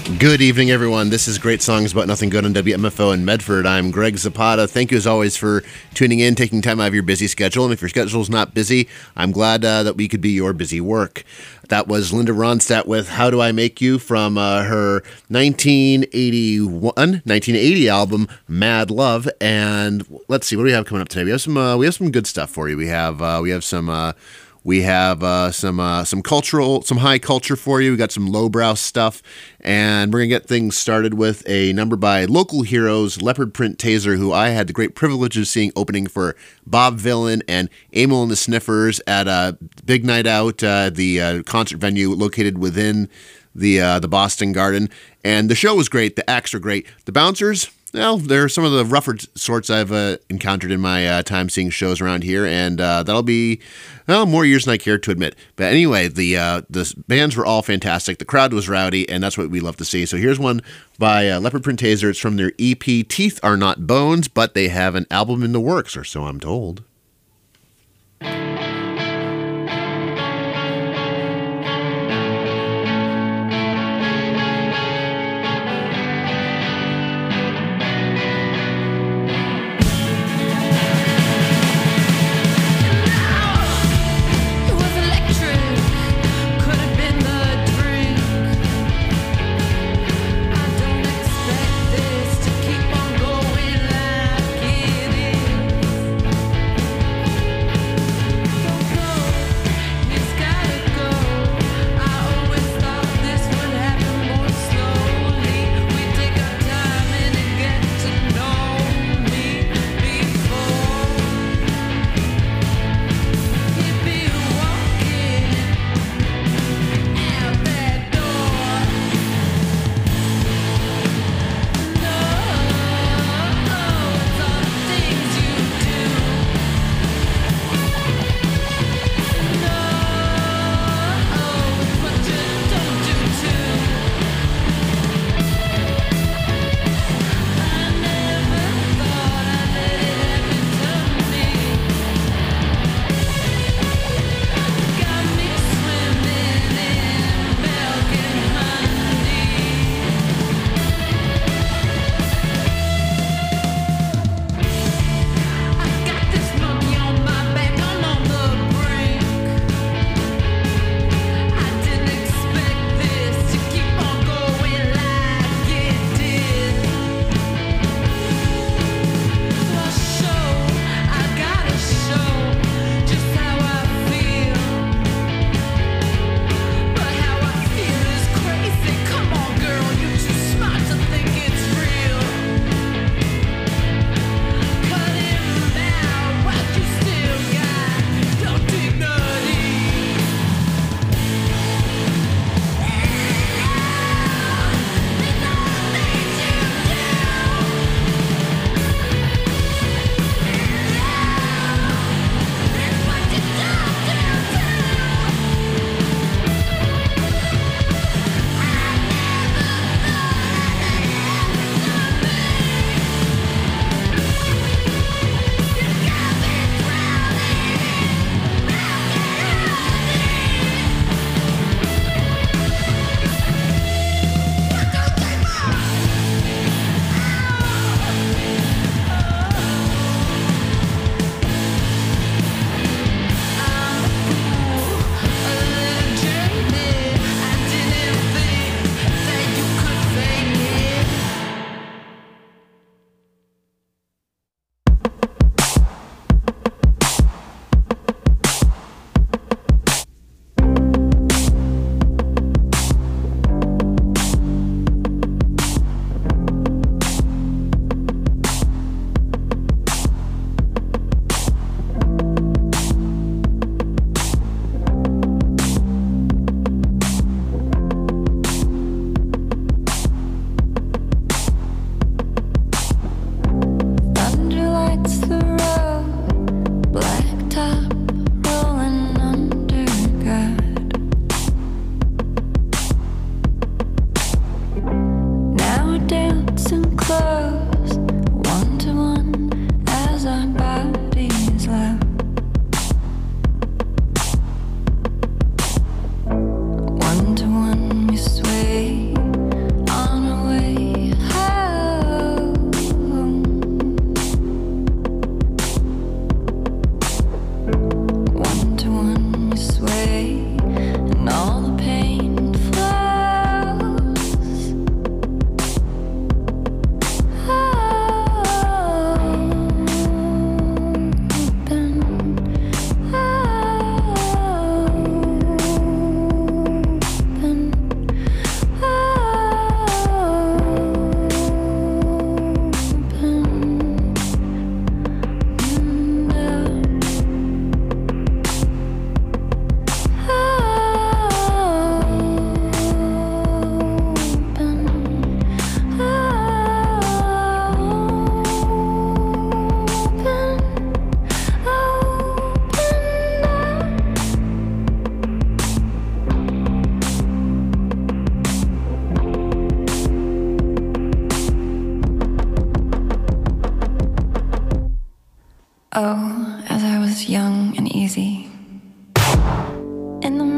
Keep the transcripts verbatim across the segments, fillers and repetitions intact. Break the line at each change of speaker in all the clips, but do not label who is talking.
Good evening, everyone. This is Great Songs About Nothing Good on W M F O in Medford. I'm Greg Zapata. Thank you, as always, for tuning in, taking time out of your busy schedule. And if your schedule is not busy, I'm glad uh, that we could be your busy work. That was Linda Ronstadt with How Do I Make You from uh, her nineteen eighty-one, nineteen eighty album, Mad Love. And let's see, what do we have coming up today? We have some, uh, we have some good stuff for you. We have, uh, we have some... Uh, We have uh, some uh, some cultural, some high culture for you. We got some lowbrow stuff, and we're gonna get things started with a number by local heroes, Leopard Print Taser, who I had the great privilege of seeing opening for Bob Vylan and Emil and the Sniffers at a big night out, uh, the uh, concert venue located within the uh, the Boston Garden. And the show was great. The acts were great. The bouncers, well, they're some of the rougher sorts I've uh, encountered in my uh, time seeing shows around here, and uh, that'll be, well, more years than I care to admit. But anyway, the uh, the bands were all fantastic. The crowd was rowdy, and that's what we love to see. So here's one by uh, Leopard Print Taser. It's from their E P, Teeth Are Not Bones, but they have an album in the works, or so I'm told.
Keep on going like it is.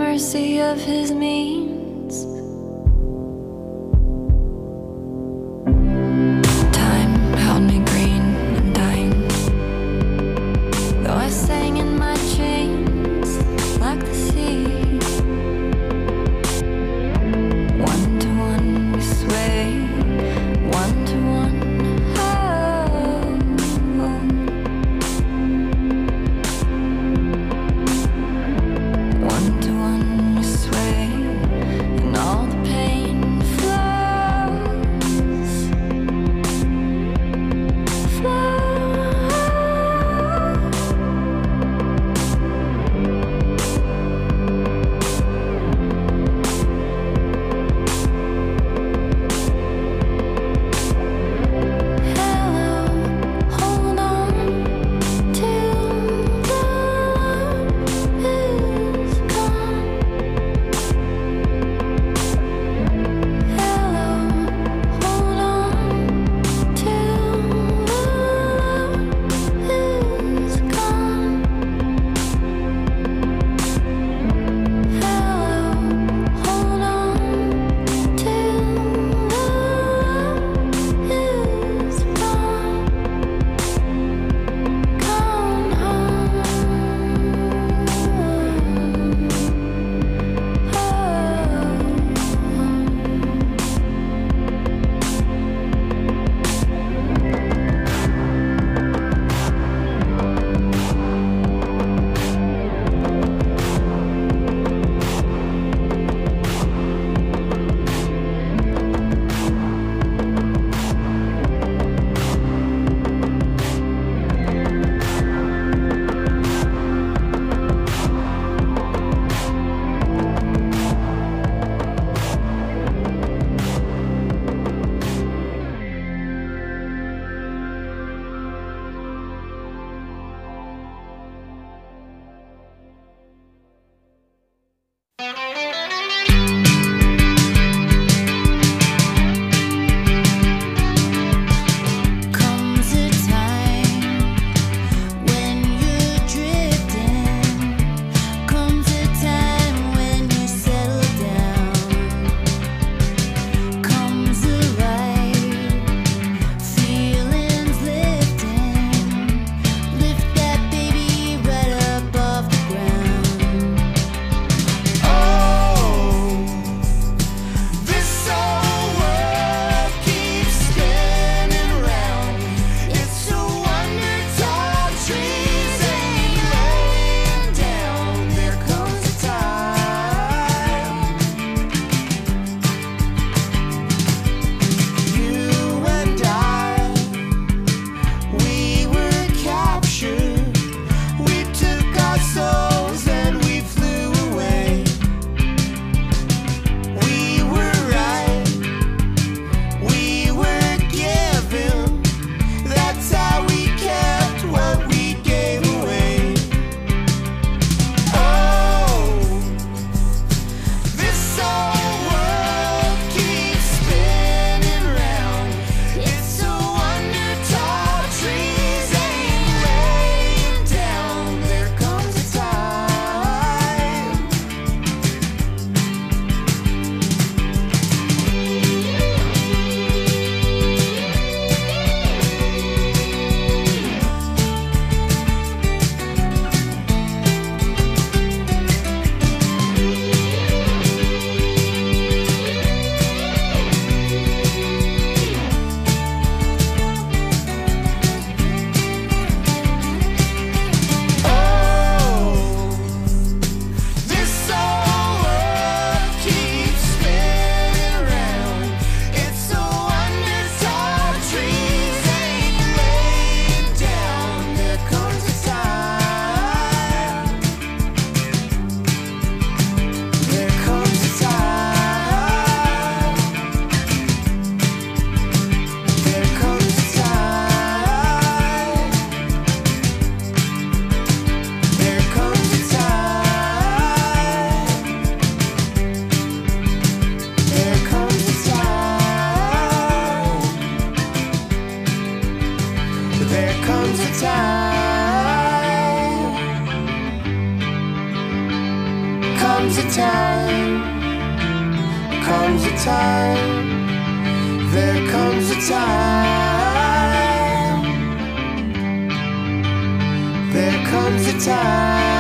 mercy of his means. Time held me green and dying, though I sang in my chains like the sea. One to one we sway, one to one. One to one we sway, and all
time, comes a time, there comes a time, there comes a time.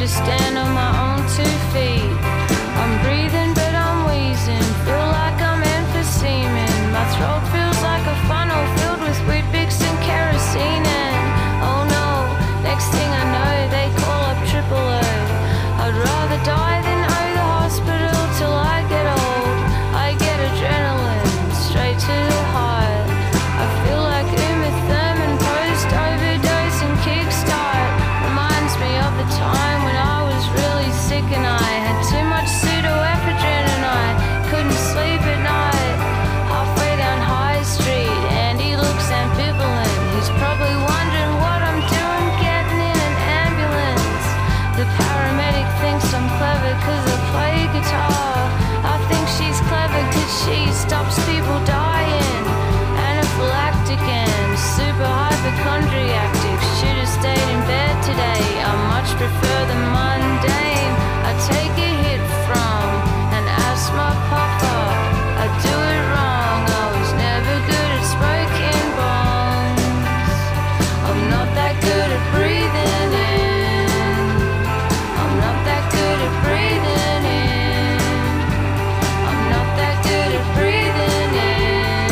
to stand on my own two feet. I'm breathing but I'm wheezing, feel like I'm emphyseming. My throat feels like a funnel filled with Weet-Bix and kerosene. And oh no, next thing I know they call up triple O. I'd rather die than owe the hospital till I get old. I get adrenaline straight to the heart. I feel like Uma Thurman post overdose and kickstart. Reminds me of the time when I was really sick and I had too much pseudoephedrine and I couldn't sleep at night. Halfway down High Street, Andy looks ambivalent. He's probably wondering what I'm doing getting in an ambulance. The paramedic thinks I'm clever cause I play guitar. I think she's clever cause she stops people dying. Anaphylactic and super hypochondriactic. Should've stayed in bed today. I much prefer the mundane. I take a hit from an asthma puffer. I do it wrong. I was never good at smoking bones. I'm not that good at breathing in. I'm not that good at breathing in. I'm not that good at breathing in.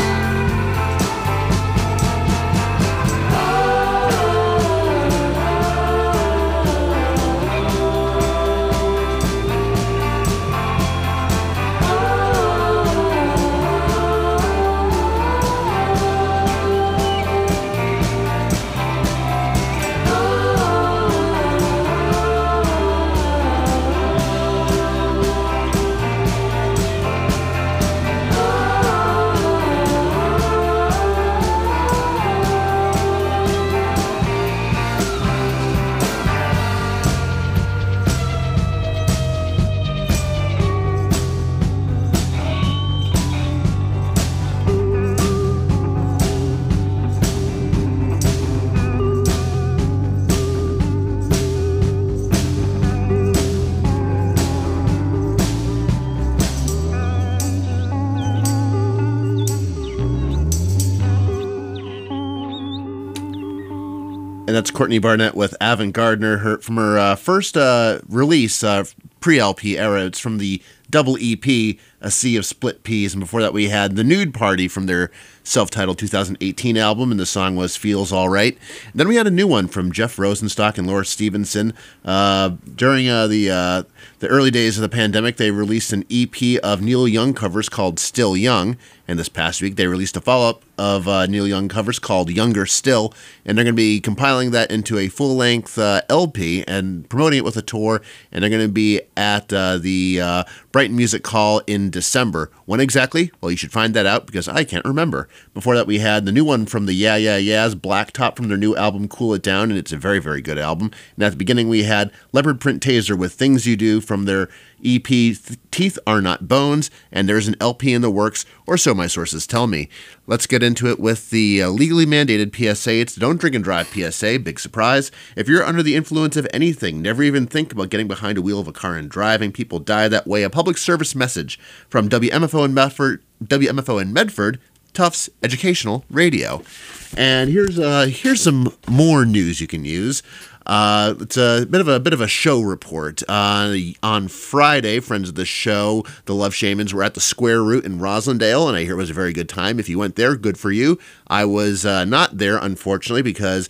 And that's Courtney Barnett with Avant Gardner, her, from her uh, first uh, release, uh, pre-L P era. It's from the double E P, A Sea of Split Peas. And before that, we had The Nude Party from their self-titled two thousand eighteen album, and the song was Feels Alright. Then we had a new one from Jeff Rosenstock and Laura Stevenson. Uh, during uh, the uh, the early days of the pandemic, they released an E P of Neil Young covers called Still Young. And this past week, they released a follow-up of uh, Neil Young covers called Younger Still. And they're going to be compiling that into a full-length uh, L P and promoting it with a tour. And they're going to be at uh, the uh, Brighton Music Hall in December. When exactly? Well, you should find that out because I can't remember. Before that, we had the new one from the Yeah Yeah Yeahs, Blacktop, from their new album Cool It Down, and it's a very, very good album. And at the beginning, we had Leopard Print Taser with Things You Do from their E P Teeth Are Not Bones, and there's an L P in the works, or so my sources tell me. Let's get into it with the uh, legally mandated P S A. It's Don't Drink and Drive P S A. Big surprise. If you're under the influence of anything, never even think about getting behind a wheel of a car and driving. People die that way. A public service message from W M F O in Medford, W M F O in Medford, Tufts Educational Radio. And here's uh, here's some more news you can use. Uh, it's a bit of a bit of a show report. Uh, on Friday, friends of the show, the Love Shamans, were at the Square Root in Roslindale, and I hear it was a very good time. If you went there, good for you. I was uh, not there, unfortunately, because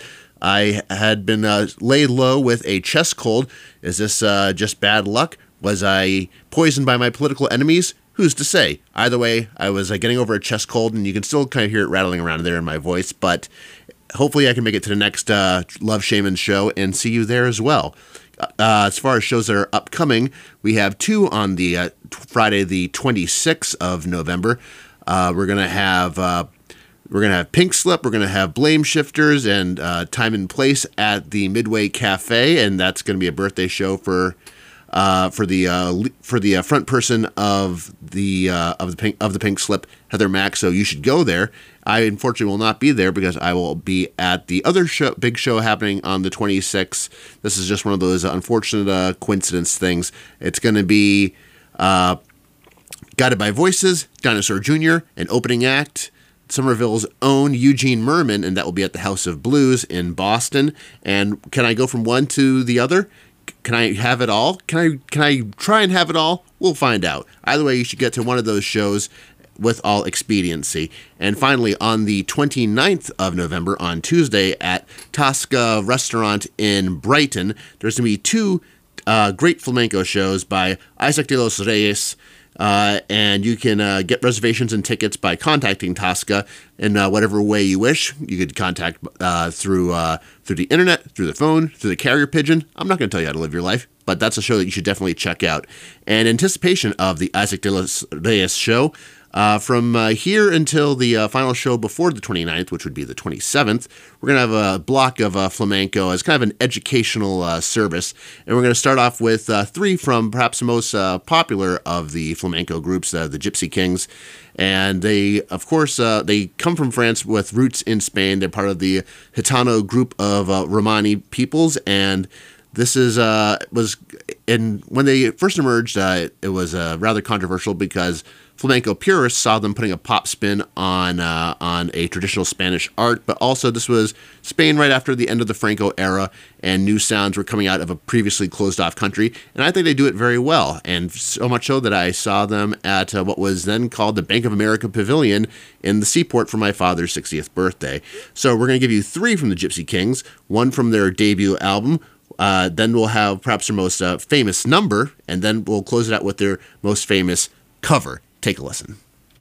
I had been uh, laid low with a chest cold. Is this uh, just bad luck? Was I poisoned by my political enemies? Who's to say? Either way, I was uh, getting over a chest cold, and you can still kind of hear it rattling around there in my voice, but hopefully I can make it to the next uh, Love Shaman show and see you there as well. Uh, as far as shows that are upcoming, we have two on the uh, t- Friday the twenty-sixth of November. Uh, we're going to have uh, we're going to have Pink Slip, we're going to have Blame Shifters, and uh, Time and Place at the Midway Cafe, and that's going to be a birthday show for Uh, for the uh, for the uh, front person of the uh, of the pink of the Pink Slip, Heather Mack. So you should go there. I unfortunately will not be there because I will be at the other show, big show happening on the twenty-sixth. This is just one of those unfortunate uh, coincidence things. It's going to be uh, Guided by Voices, Dinosaur Junior, an opening act, Somerville's own Eugene Merman, and that will be at the House of Blues in Boston. And can I go from one to the other? Can I have it all? Can I can I try and have it all? We'll find out. Either way, you should get to one of those shows with all expediency. And finally, on the twenty-ninth of November, on Tuesday, at Tosca Restaurant in Brighton, there's going to be two uh, great flamenco shows by Isaac de los Reyes. Uh, and you can uh, get reservations and tickets by contacting Tosca in uh, whatever way you wish. You could contact uh, through uh, through the internet, through the phone, through the carrier pigeon. I'm not going to tell you how to live your life, but that's a show that you should definitely check out. And in anticipation of the Isaac de los Reyes show, Uh, from uh, here until the uh, final show before the twenty-ninth, which would be the twenty-seventh, we're going to have a block of uh, flamenco as kind of an educational uh, service. And we're going to start off with uh, three from perhaps the most uh, popular of the flamenco groups, uh, the Gypsy Kings. And they, of course, uh, they come from France with roots in Spain. They're part of the Gitano group of uh, Romani peoples. And this is uh, was, and when they first emerged, uh, it was uh, rather controversial because flamenco purists saw them putting a pop spin on uh, on a traditional Spanish art, but also this was Spain right after the end of the Franco era, and new sounds were coming out of a previously closed-off country, and I think they do it very well, and so much so that I saw them at uh, what was then called the Bank of America Pavilion in the Seaport for my father's sixtieth birthday. So we're going to give you three from the Gypsy Kings, one from their debut album, uh, then we'll have perhaps their most uh, famous number, and then we'll close it out with their most famous cover. Take a listen.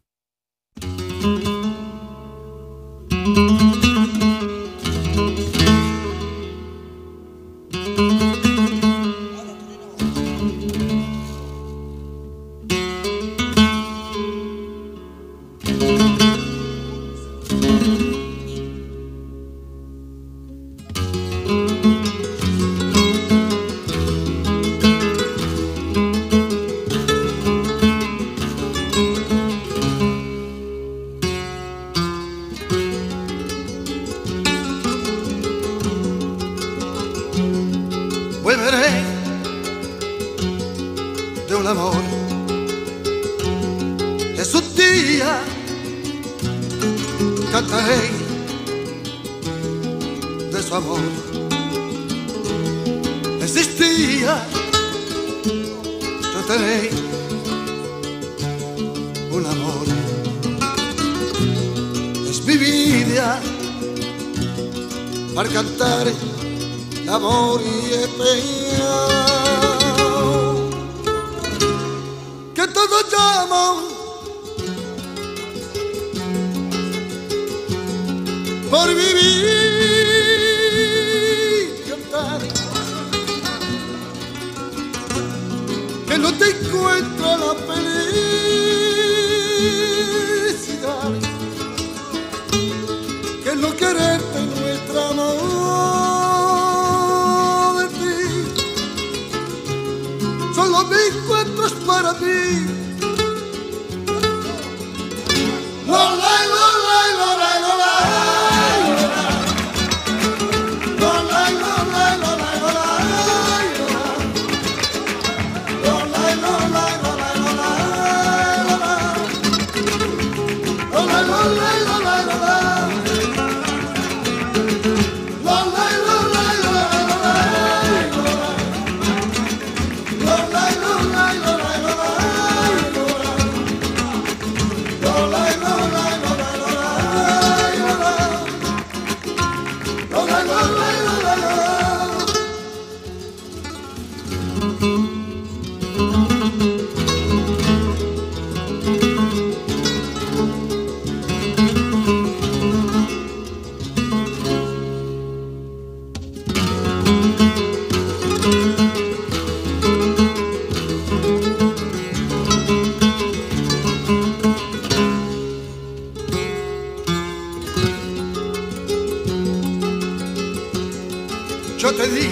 Yo te di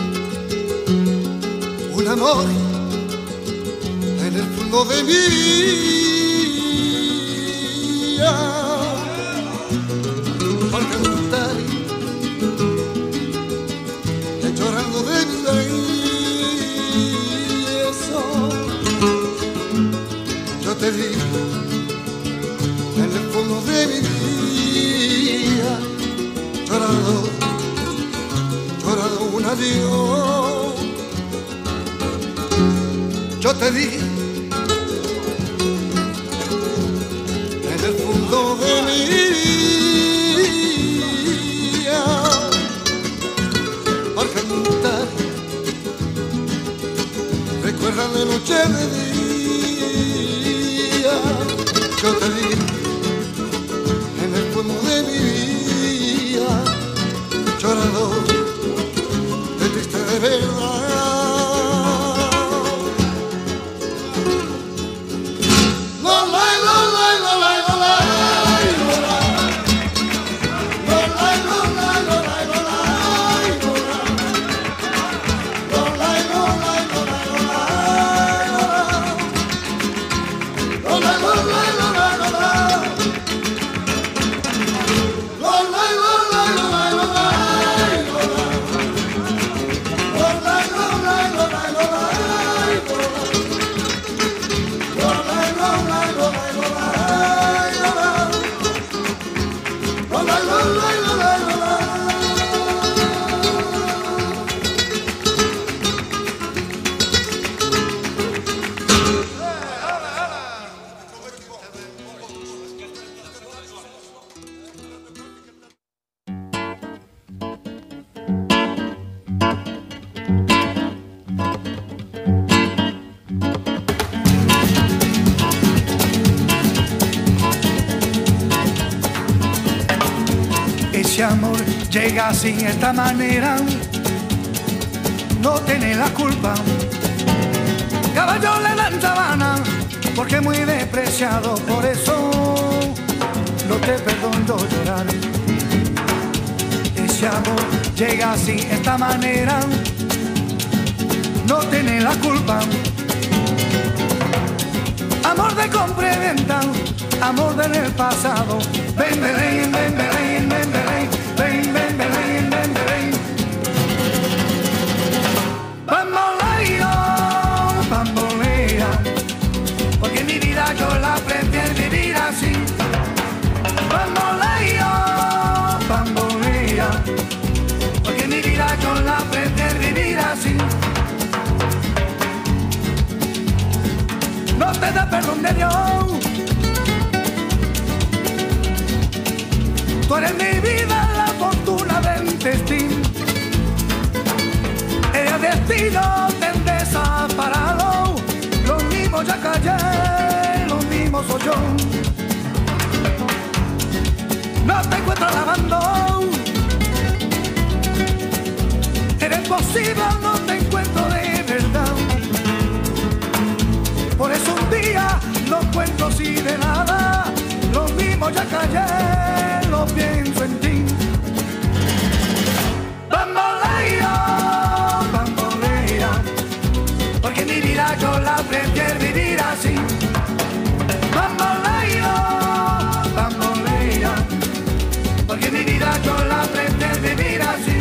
un amor en el fondo de mi vida, por cantar y llorando de mi beso. Yo te di en el fondo de mi vida, llorando, llorando un adiós. te di en el fondo de mi vida por cantar. Recuerda de noche de día, yo te di en el fondo de mi vida, llorador de triste de verdad.
Ese amor llega así, esta manera, no tiene la culpa. Caballo le dan sabana, porque es muy despreciado, por eso no te perdono llorar. Ese amor llega así, esta manera, no tiene la culpa. Amor de compra y venta, amor del pasado. Ven, ven, ven, ven, ven, ven, ven, ven, ven, ven, ven, ven. Bamboleo, bambolea, porque mi vida yo la prefiero vivir así. Bamboleo, bambolea, porque mi vida yo la prefiero vivir así. No te da perdón de Dios. Tú eres mi vida, la fortuna del destino. El destino te desaparado. Lo mismo ya callé, lo mismo soy yo. No te encuentro lavando. Eres posible, no te encuentro de verdad. Por eso un día no encuentro así de nada. Lo mismo ya callé, lo pienso en ti. Bamboleo, bambolea, porque mi vida yo la prefiero vivir así. Bamboleo, bambolea, porque mi vida yo la prefiero vivir así.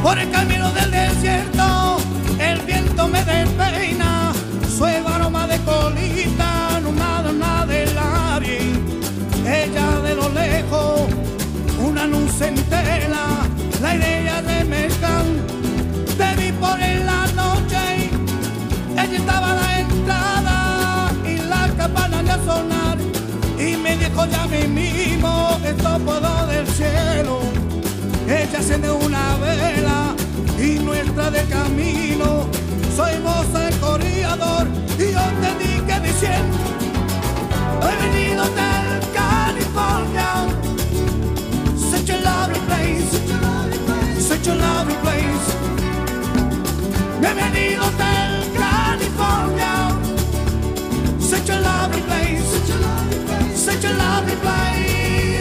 Por el camino del desierto el viento me despeina, suave aroma de colita, no nada, nada del aire. Ella de lo lejos, una luz centela, la idea de mezclar. Te vi por en la noche, ella estaba a la entrada y la campana de sonar. Y me dijo ya mismo, esto puedo del cielo. Ella enciende una vela y nuestra de camino. Soy moza el corredor y yo te dije diciendo, he venido del California, such a lovely place, such a lovely place. He venido del California, such a lovely place, such a lovely place.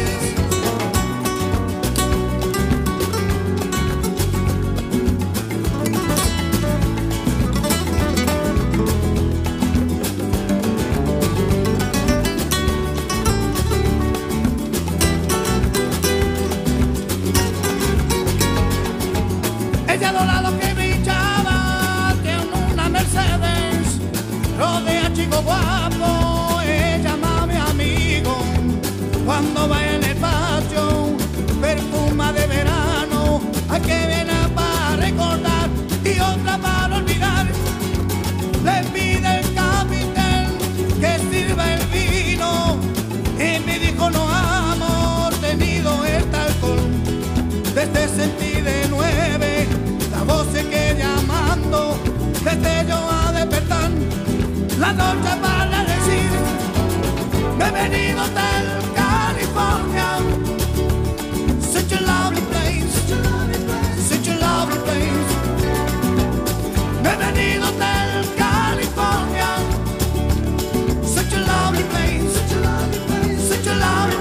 Ella lo lado que brillaba, tiene una Mercedes, rodea chico guapo, ella llama a mi amigo. Cuando va en el patio, perfuma de verano, hay que viene para recordar y otra para olvidar. Le pide el capitán que sirva el vino y me dijo no amo tenido este alcohol. Desde sentí de nueve la voz se que llamando, desde yo a despertar la noche para decir, bienvenido del California, such a lovely place, such a lovely place. Bienvenido del California, such a lovely place, such a lovely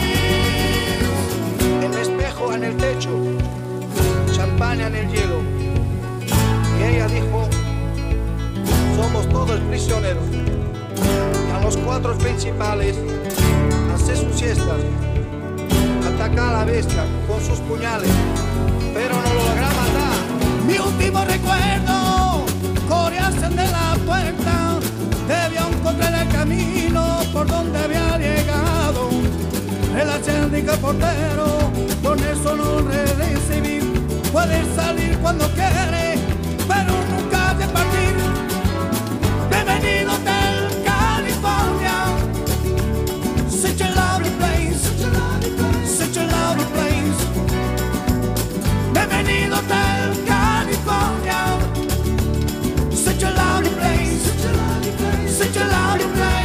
place.
El espejo en el techo, champaña en el hielo. Y ella dijo, somos todos prisioneros. Y a los cuatro principales, hace sus siestas, ataca a la bestia con sus puñales, pero no lo logra matar.
Mi último recuerdo, corearse de la puerta, debió encontrar el camino por donde había llegado. El acérdico portero, con eso no recibir, puede salir cuando quiere, pero nunca de partir. Bienvenido del California, such a lovely place, such a lovely place. Bienvenido del California, such a lovely place, such a lovely place.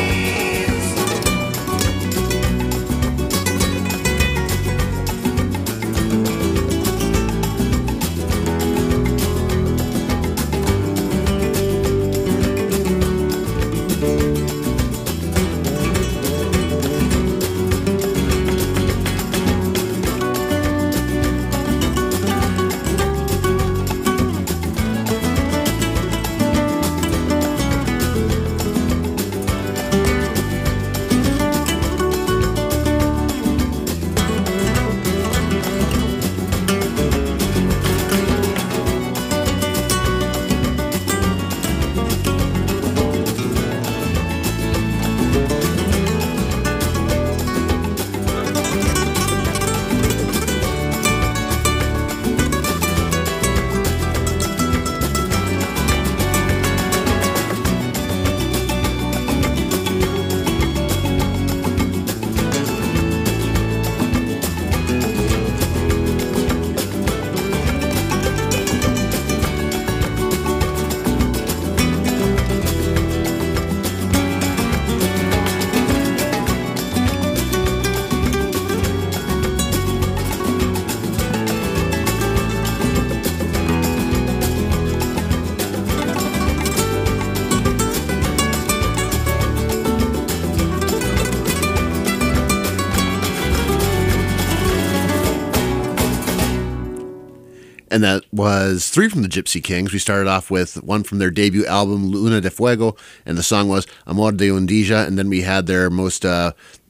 And that was three from the Gypsy Kings. We started off with one from their debut album, Luna de Fuego, and the song was Amor de un Día. And then we had their most uh,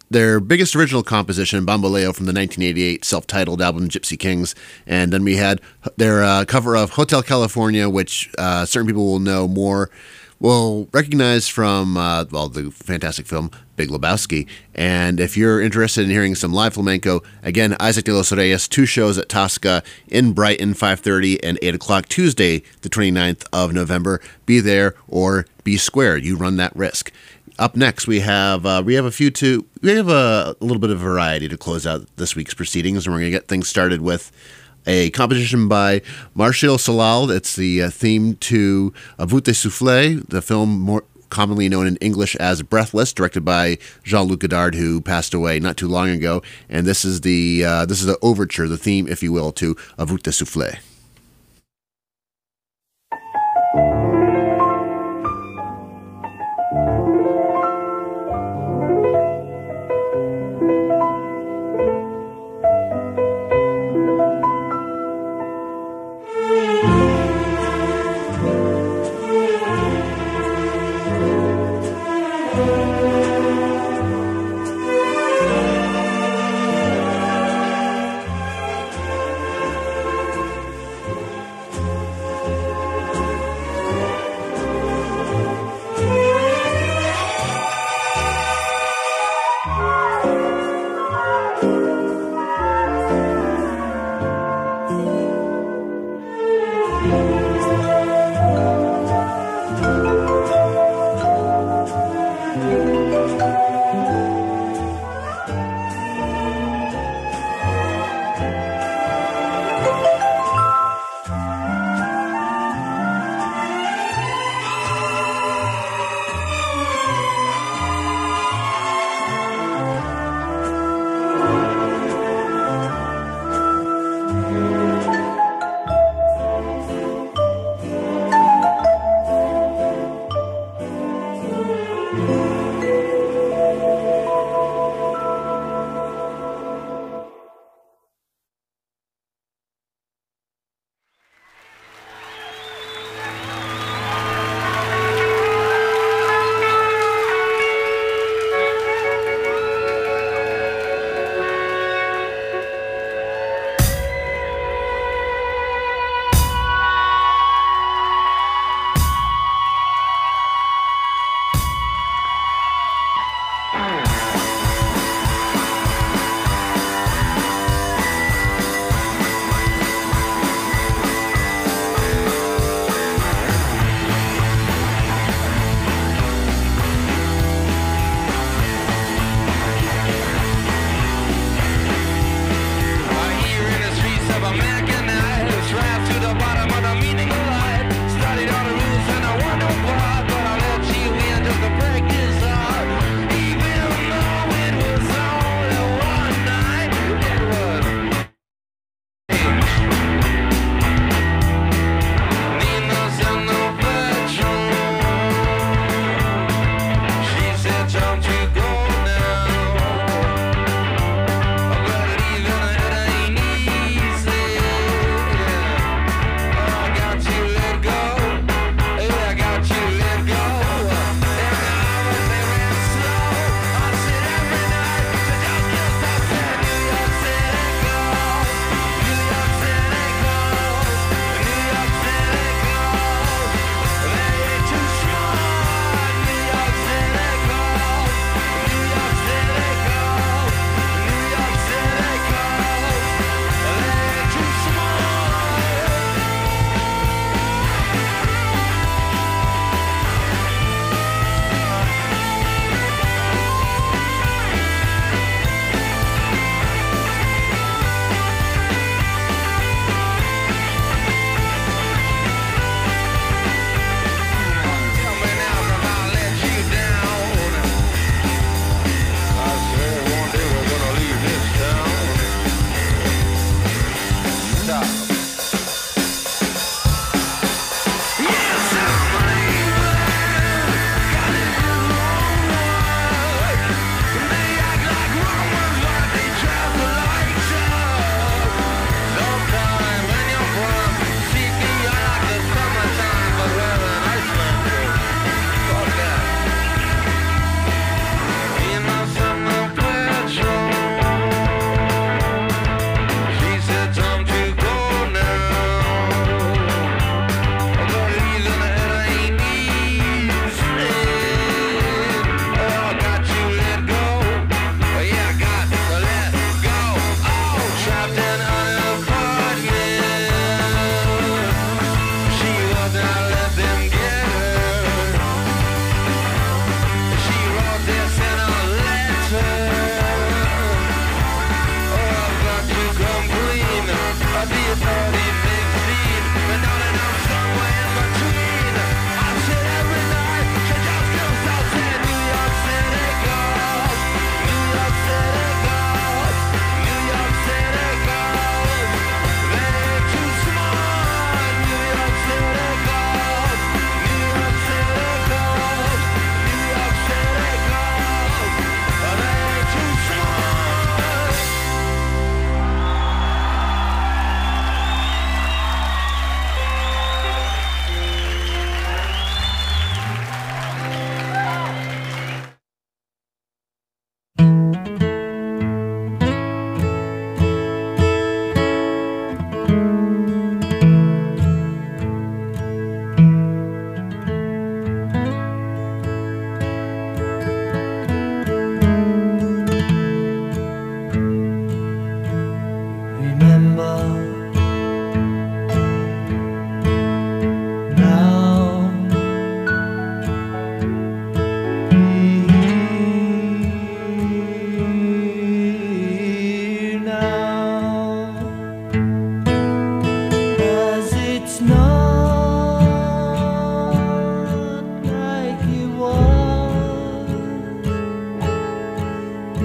their biggest original composition, Bamboleo, from the nineteen eighty-eight self-titled album Gypsy Kings. And then we had their uh, cover of Hotel California, which uh, certain people will know more, will recognize from, uh, well, the fantastic film Big Lebowski. And if you're interested in hearing some live flamenco, again, Isaac de los Reyes, two shows at Tosca in Brighton, five thirty and eight o'clock, Tuesday, the twenty-ninth of November. Be there or be square. You run that risk. Up next, we have uh, we have a few to we have a, a little bit of variety to close out this week's proceedings, and we're going to get things started with a composition by Martial Solal. It's the uh, theme to A Voûte de Souffle, the film more commonly known in English as Breathless, directed by Jean-Luc Godard, who passed away not too long ago. And this is the uh, this is the overture, the theme, if you will, to A Voûte de Souffle.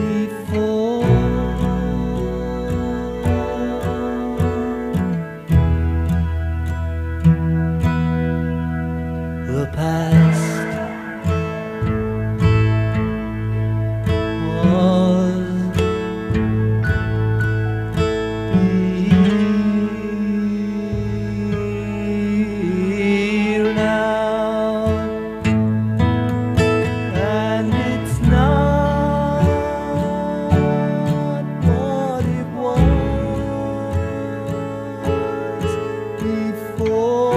The past was here now, and it's not what it was before.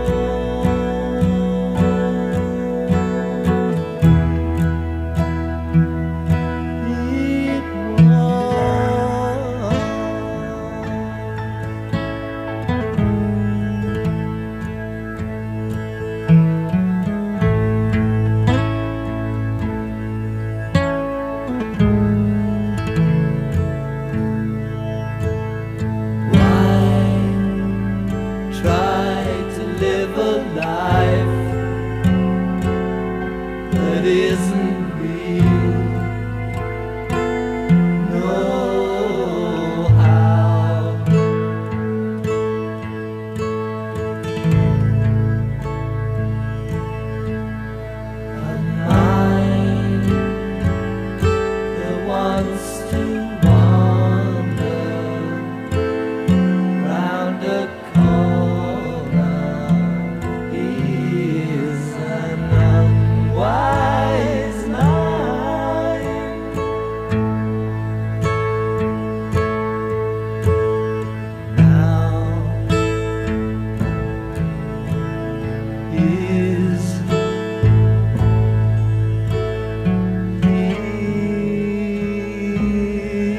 Try to live a life that isn't real. Know how. A mind that wants to wander round a corner is an unwise mind. Now is here.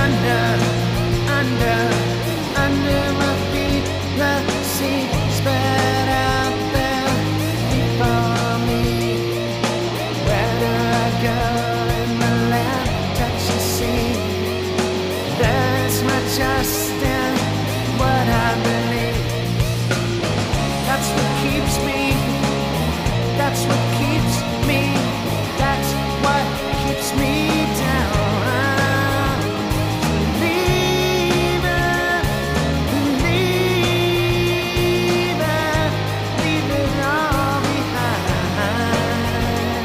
under, under, under my feet. The sea spread out there before me. Where do I go in the land? Touch the sea. There's my trust in what I believe. That's what keeps me. That's what keeps me. That's what keeps me down. Leave it, leave it, leave it all behind.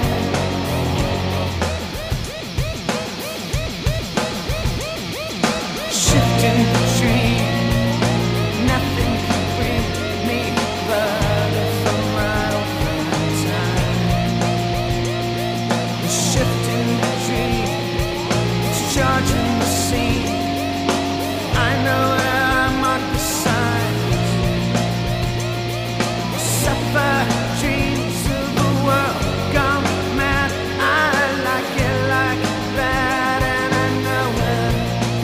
Shifting stream, nothing can bring me further from my own time. The shifting dream, it's charging the sea. I know where I mark the signs. Suffer dreams of the world gone mad. I like it like that, and I know it.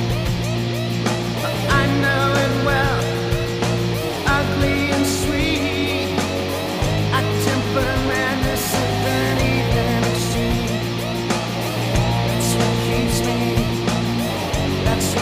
I know it well, ugly and sweet. I temper madness with an even extreme. That's what keeps me. That's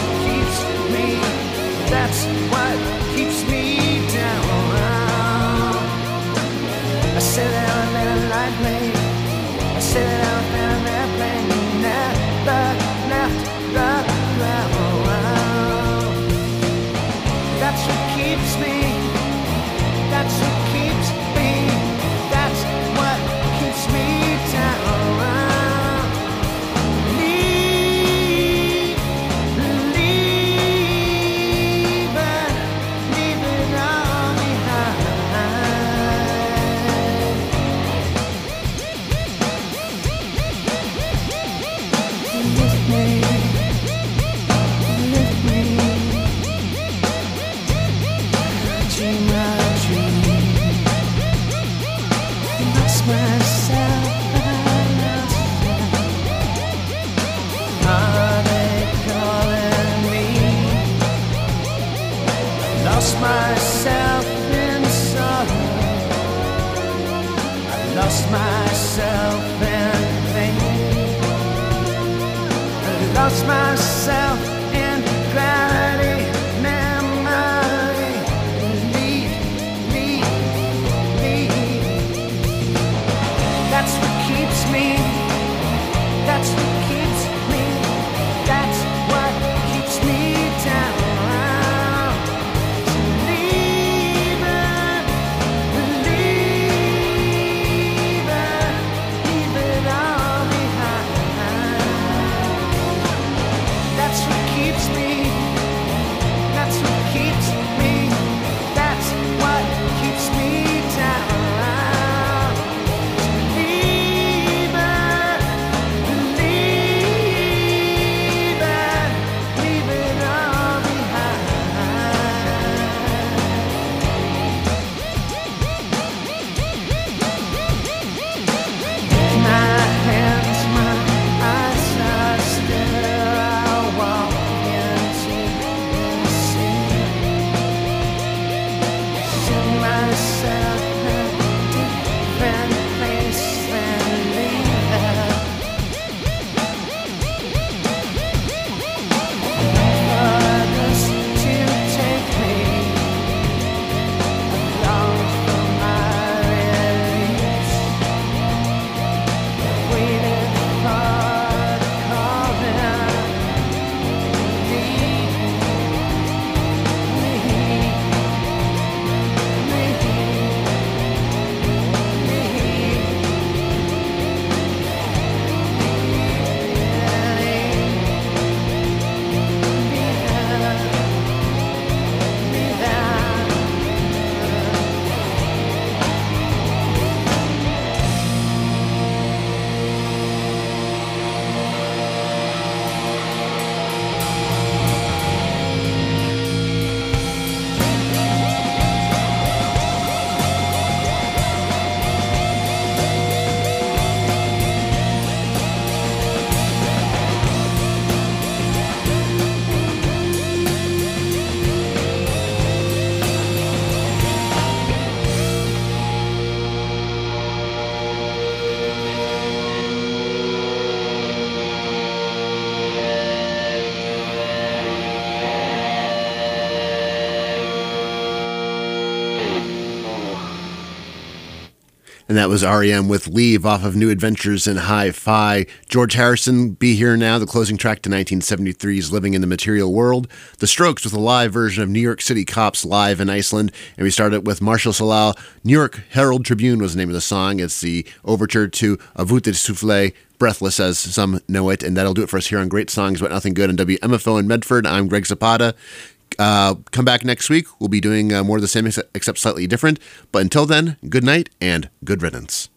that was R E M with Leave off of New Adventures in Hi-Fi. George Harrison, Be Here Now, the closing track to nineteen seventy-three's Living in the Material World. The Strokes with a live version of New York City Cops live in Iceland. And we started with Marshall Salal. New York Herald Tribune was the name of the song. It's the overture to A Voûte de Souffle, Breathless as some know it. And that'll do it for us here on Great Songs About Nothing Good on W M F O in Medford. I'm Greg Zapata. Uh, come back next week. We'll be doing uh, more of the same except slightly different. But until then, good night and good riddance.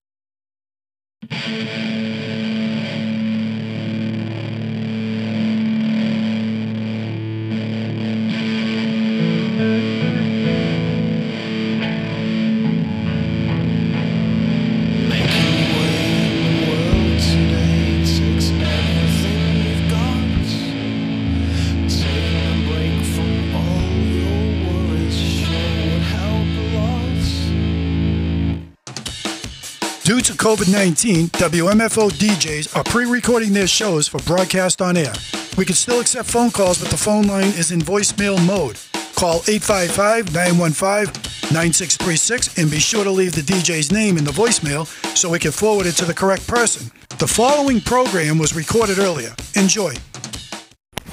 Due to COVID nineteen, W M F O D Js are pre-recording their shows for broadcast on air. We can still accept phone calls, but the phone line is in voicemail mode. Call eight five five, nine one five, nine six three six and be sure to leave the D J's name in the voicemail so we can forward it to the correct person. The following program was recorded earlier. Enjoy.